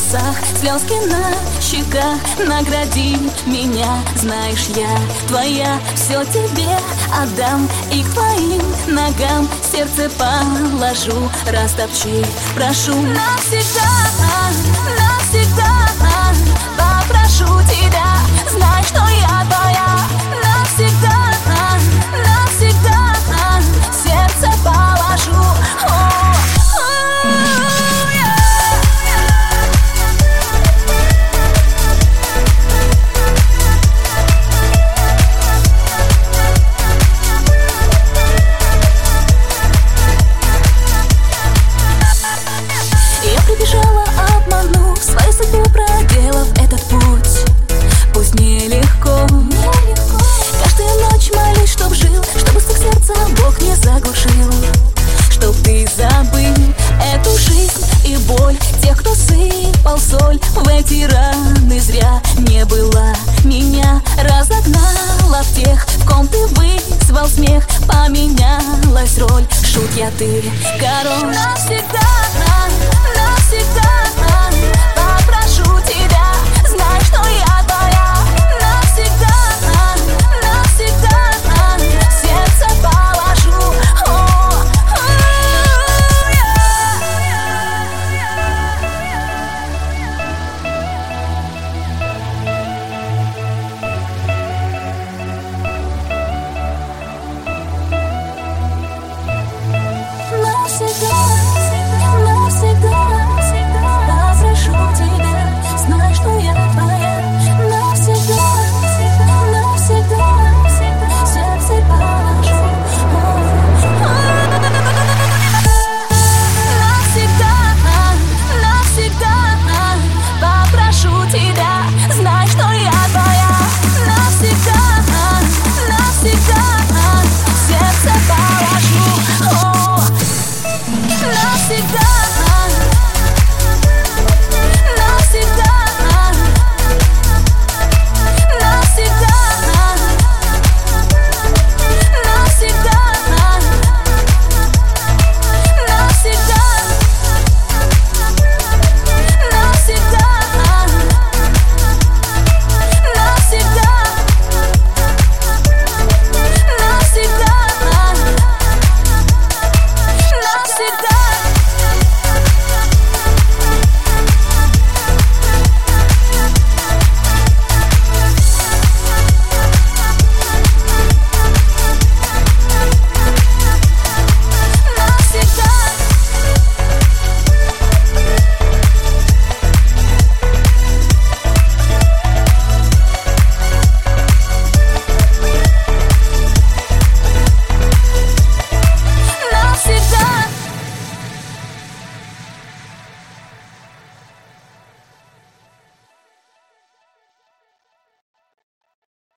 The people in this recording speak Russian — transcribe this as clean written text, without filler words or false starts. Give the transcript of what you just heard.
волосах, слезки на щеках. Награди меня, знаешь, я твоя, все тебе отдам и к твоим ногам сердце положу, растопчи, прошу. Навсегда, навсегда попрошу тебя, знай, что я твоя. Навсегда, навсегда сердце положу. Прибежала, обманув свою судьбу, проделав этот путь. Пусть нелегко, каждую ночь молюсь, чтоб жил, чтобы стук сердца Бог не заглушил. Чтоб ты забыл эту жизнь и боль тех, кто сыпал соль в эти раны. Зря не было меня, разогнала в тех, в ком ты вызвал смех. Поменялась роль, шут я, ты король. Навсегда,